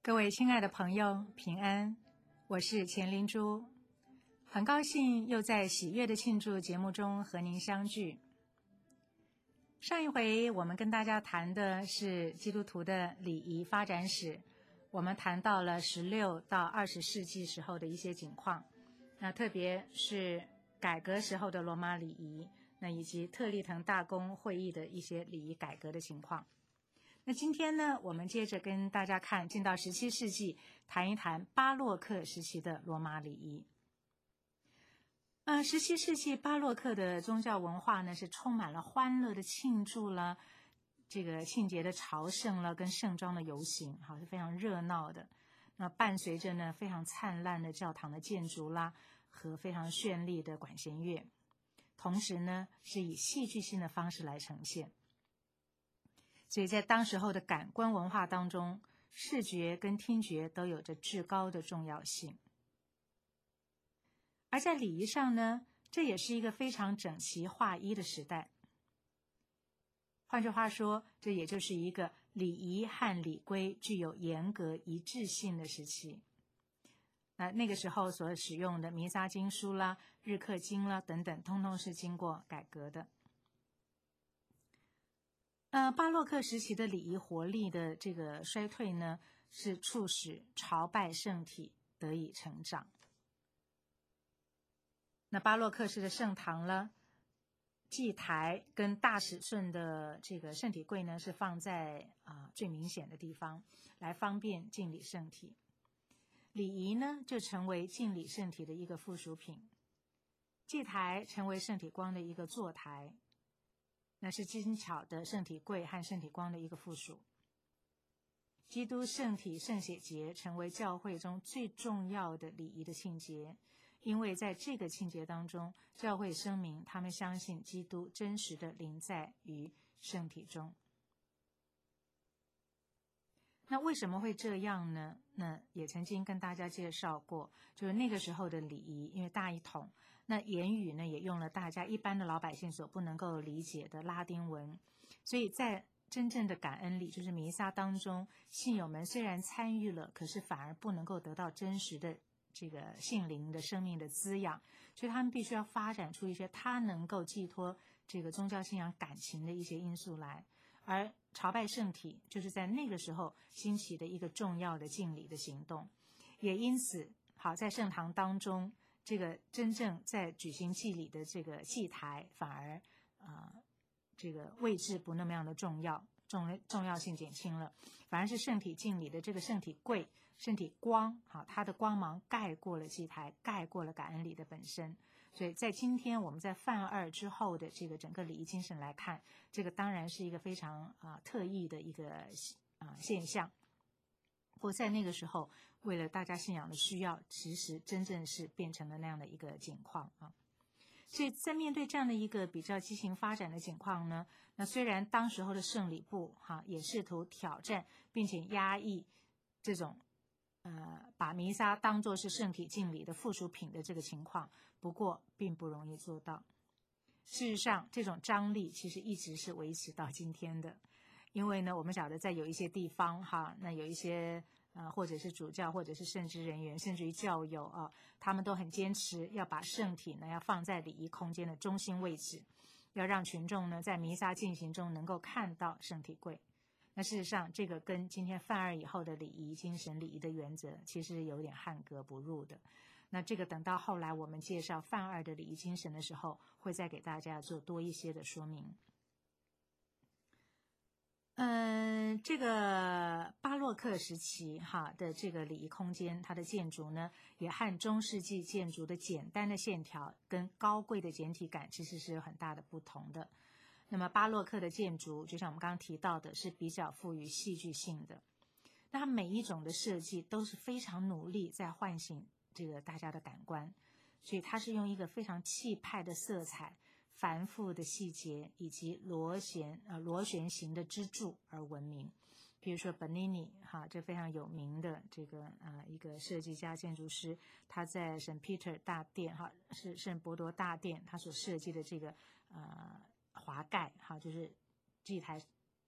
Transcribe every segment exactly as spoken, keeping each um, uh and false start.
各位亲爱的朋友，平安，我是钱灵珠，很高兴又在喜悦的庆祝节目中和您相聚。上一回我们跟大家谈的是基督徒的礼仪发展史，我们谈到了十六到二十世纪时候的一些景况，那特别是改革时候的罗马礼仪，那以及特立腾大公会议的一些礼仪改革的情况。那今天呢，我们接着跟大家看进到十七世纪，谈一谈巴洛克时期的罗马礼仪。呃，十七世纪巴洛克的宗教文化呢，是充满了欢乐的庆祝了，这个庆节的朝圣了，跟盛装的游行，好，是非常热闹的。那伴随着呢非常灿烂的教堂的建筑啦，和非常绚丽的管弦乐，同时呢是以戏剧性的方式来呈现。所以在当时候的感官文化当中，视觉跟听觉都有着至高的重要性。而在礼仪上呢，这也是一个非常整齐划一的时代。换句话说，这也就是一个礼仪和礼规具有严格一致性的时期。那那个时候所使用的弥撒经书啦、日课经啦等等，通通是经过改革的。呃，巴洛克时期的礼仪活力的这个衰退呢，是促使朝拜圣体得以成长。那巴洛克式的圣堂了，祭台跟大使顺的这个圣体柜呢，是放在啊、呃、最明显的地方，来方便敬礼圣体。礼仪呢，就成为敬礼圣体的一个附属品。祭台成为圣体光的一个坐台。那是精巧的圣体柜和圣体光的一个附属。基督圣体圣血节成为教会中最重要的礼仪的庆节，因为在这个庆节当中，教会声明他们相信基督真实的临在于圣体中。那为什么会这样呢？那也曾经跟大家介绍过，就是那个时候的礼仪，因为大一统，那言语呢也用了大家一般的老百姓所不能够理解的拉丁文，所以在真正的感恩礼，就是弥撒当中，信友们虽然参与了，可是反而不能够得到真实的这个信灵的生命的滋养，所以他们必须要发展出一些他能够寄托这个宗教信仰感情的一些因素来。而朝拜圣体就是在那个时候兴起的一个重要的敬礼的行动，也因此，好在圣堂当中，这个真正在举行祭礼的这个祭台反而呃这个位置不那么样的重要，重重要性减轻了，反而是圣体敬礼的这个圣体柜、圣体光，好，它的光芒盖过了祭台，盖过了感恩礼的本身。所以在今天我们在梵二之后的这个整个礼仪精神来看，这个当然是一个非常啊、呃、特异的一个啊、呃、现象。不过在那个时候，为了大家信仰的需要，其实真正是变成了那样的一个景况啊。所以在面对这样的一个比较畸形发展的情况呢，那虽然当时候的圣礼部哈也试图挑战并且压抑这种呃把弥撒当作是圣体敬礼的附属品的这个情况，不过并不容易做到。事实上，这种张力其实一直是维持到今天的，因为呢，我们晓得在有一些地方哈，那有一些呃，或者是主教，或者是圣职人员，甚至于教友啊，他们都很坚持要把圣体呢要放在礼仪空间的中心位置，要让群众呢在弥撒进行中能够看到圣体柜。那事实上，这个跟今天梵二以后的礼仪精神、礼仪的原则，其实有点汉格不入的。那这个等到后来我们介绍梵二的礼仪精神的时候，会再给大家做多一些的说明。嗯，这个巴洛克时期哈的这个礼仪空间，它的建筑呢，也和中世纪建筑的简单的线条跟高贵的简体感其实是有很大的不同的。那么巴洛克的建筑，就像我们刚刚提到的，是比较富于戏剧性的。那它每一种的设计都是非常努力在唤醒这个大家的感官，所以它是用一个非常气派的色彩、繁复的细节以及螺旋呃螺旋形的支柱而闻名。比如说 Bernini 哈，这非常有名的这个呃一个设计家建筑师，他在圣 Peter 大殿哈是圣伯多大殿，他所设计的这个呃华盖哈，就是祭台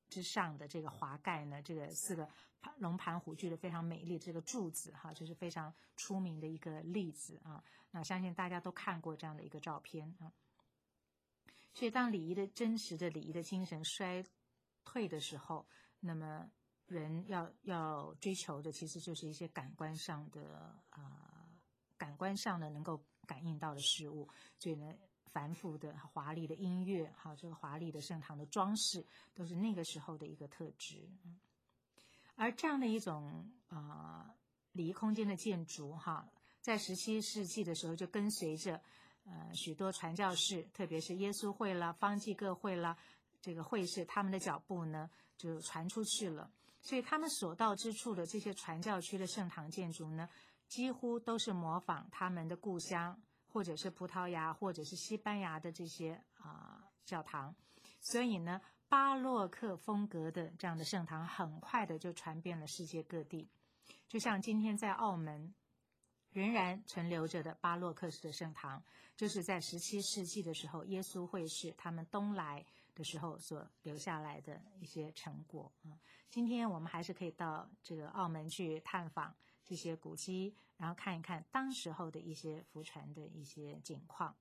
之上的这个华盖呢，这个四个龙盘虎踞的非常美丽这个柱子哈，这是非常出名的一个例子啊。那相信大家都看过这样的一个照片啊。所以当礼仪的真实的礼仪的精神衰退的时候，那么人要要追求的其实就是一些感官上的啊、呃，感官上的能够感应到的事物。所以呢，繁复的华丽的音乐，好，这个华丽的圣堂的装饰，都是那个时候的一个特质。嗯，而这样的一种啊、呃、礼仪空间的建筑，哈，在十七世纪的时候就跟随着呃许多传教士，特别是耶稣会啦、方济各会啦，这个会士他们的脚步呢就传出去了。所以他们所到之处的这些传教区的圣堂建筑呢，几乎都是模仿他们的故乡，或者是葡萄牙，或者是西班牙的这些啊、呃、教堂。所以呢，巴洛克风格的这样的圣堂很快的就传遍了世界各地。就像今天在澳门仍然存留着的巴洛克式的圣堂，就是在十七世纪的时候耶稣会士他们东来的时候所留下来的一些成果啊。今天我们还是可以到这个澳门去探访这些古迹，然后看一看当时候的一些福传的一些景况。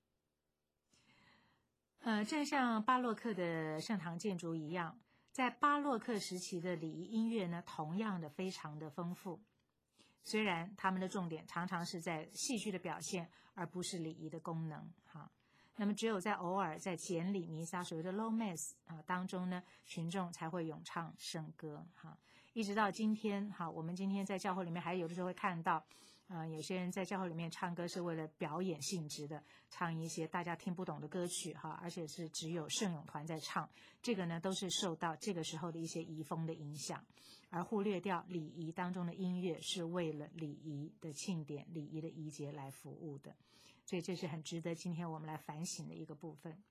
呃，正像巴洛克的圣堂建筑一样，在巴洛克时期的礼仪音乐呢，同样的非常的丰富。虽然他们的重点常常是在戏剧的表现，而不是礼仪的功能哈。那么只有在偶尔在简礼弥撒所谓的 Low Mass 啊当中呢，群众才会咏唱圣歌哈。一直到今天哈，我们今天在教会里面还有的时候会看到，呃，有些人在教会里面唱歌是为了表演性质的，唱一些大家听不懂的歌曲哈，而且是只有圣咏团在唱，这个呢都是受到这个时候的一些遗风的影响。而忽略掉礼仪当中的音乐是为了礼仪的庆典、礼仪的仪节来服务的，所以这是很值得今天我们来反省的一个部分。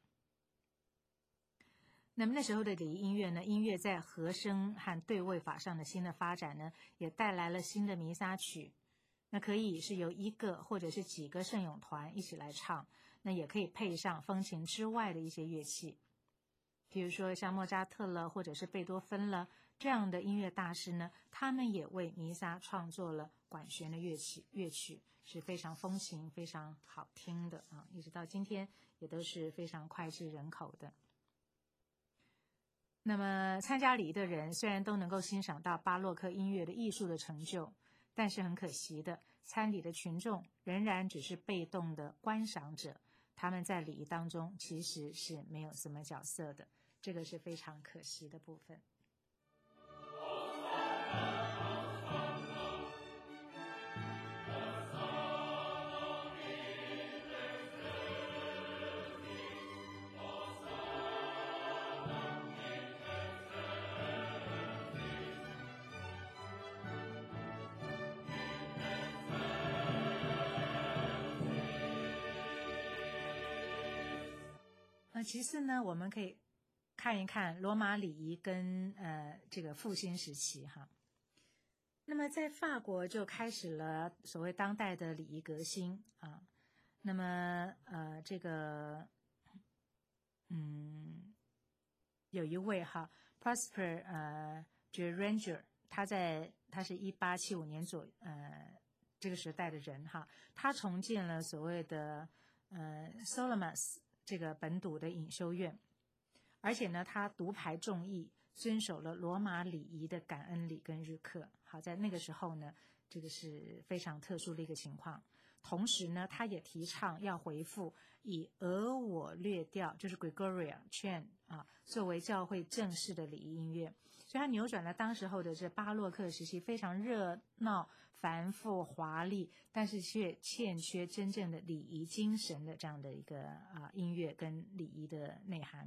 那么那时候的礼仪音乐呢，音乐在和声和对位法上的新的发展呢，也带来了新的弥撒曲。那可以是由一个或者是几个圣咏团一起来唱，那也可以配上风琴之外的一些乐器，比如说像莫扎特了，或者是贝多芬了。这样的音乐大师呢，他们也为弥撒创作了管弦的乐器，乐曲是非常风行、非常好听的啊，一直到今天也都是非常脍炙人口的。那么参加礼仪的人虽然都能够欣赏到巴洛克音乐的艺术的成就，但是很可惜的，参礼的群众仍然只是被动的观赏者，他们在礼仪当中其实是没有什么角色的，这个是非常可惜的部分。呃，其次呢，我们可以看一看罗马礼仪跟呃这个复兴时期哈。那么在法国就开始了所谓当代的礼仪革新啊。那么呃这个嗯有一位哈 Prosper 呃 Géranger， 他在他是一八七五年左呃这个时代的人哈，他重建了所谓的呃 Solomons 这个本笃的隐修院，而且呢，他独排众议，遵守了罗马礼仪的感恩礼跟日课。好，在那个时候呢，这个是非常特殊的一个情况。同时呢，他也提倡要恢复以俄我略调，就是 Gregorian Chant 啊，作为教会正式的礼仪音乐。所以他扭转了当时候的这巴洛克时期非常热闹、繁复、华丽，但是却欠缺真正的礼仪精神的这样的一个啊音乐跟礼仪的内涵。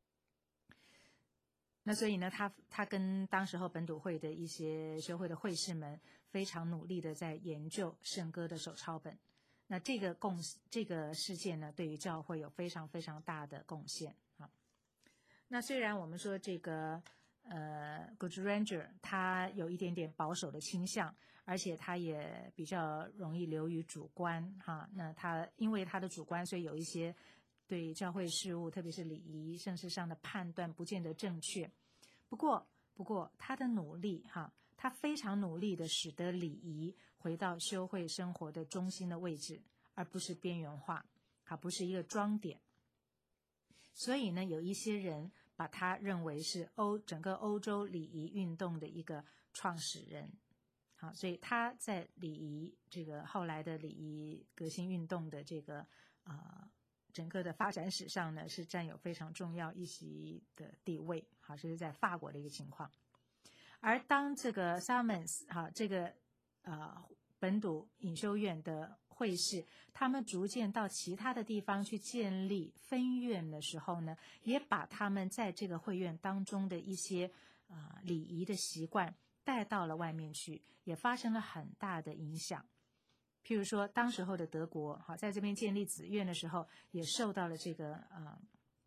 那所以呢，他他跟当时候本笃会的一些学会的会士们非常努力的在研究圣歌的手抄本。那这个贡这个事件呢，对于教会有非常非常大的贡献啊。那虽然我们说这个呃 Géranger 他有一点点保守的倾向，而且他也比较容易流于主观哈。那他因为他的主观，所以有一些对教会事务，特别是礼仪、圣事上的判断不见得正确。 不过，不过他的努力哈，他非常努力的使得礼仪回到修会生活的中心的位置，而不是边缘化，它不是一个装点。所以呢，有一些人把他认为是欧整个欧洲礼仪运动的一个创始人。好，所以他在礼仪这个后来的礼仪革新运动的这个呃整个的发展史上呢，是占有非常重要一席的地位。好，这是在法国的一个情况。而当这个 Salmons 哈这个呃本笃隐修院的会士，他们逐渐到其他的地方去建立分院的时候呢，也把他们在这个会院当中的一些呃礼仪的习惯带到了外面去，也发生了很大的影响。譬如说，当时候的德国，好，在这边建立子院的时候，也受到了这个呃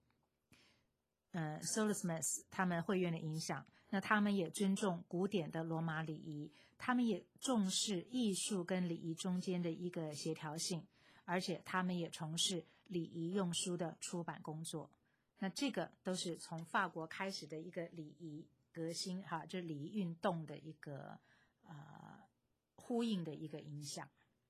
呃 Solismas 他们会院的影响。那他们也尊重古典的罗马礼仪，他们也重视艺术跟礼仪中间的一个协调性，而且他们也从事礼仪用书的出版工作。那这个都是从法国开始的一个礼仪革新哈，这礼仪运动的一个呃呼应的一个影响。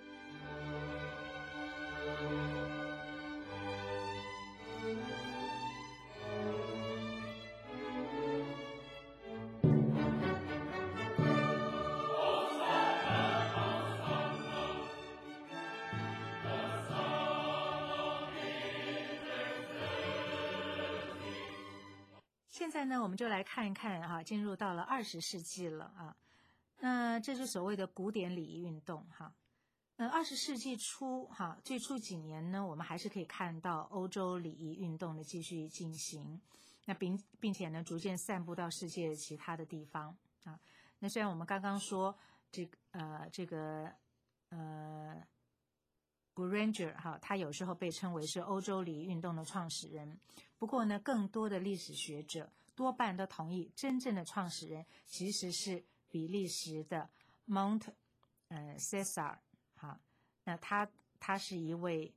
现在呢，我们就来看一看哈，进入到了二十世纪了啊。那这是所谓的古典礼仪运动哈。那二十世纪初哈，最初几年呢，我们还是可以看到欧洲礼仪运动的继续进行，那并并且呢，逐渐散布到世界其他的地方啊。那虽然我们刚刚说这个呃这个呃 Boulanger 哈，他有时候被称为是欧洲礼仪运动的创始人，不过呢，更多的历史学者多半都同意，真正的创始人其实是比利时的 Mont 呃 César。好，那他他是一位，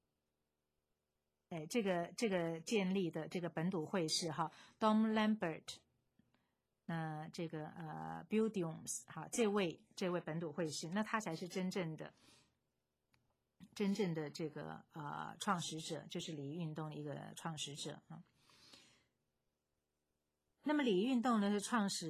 哎，这个这个建立的这个本笃会士哈 ，Dom Lambert， 那这个呃 Buildings 哈，这位这位本笃会士，那他才是真正的真正的这个呃创始者，就是礼仪运动的一个创始者啊。那么礼仪运动呢是创始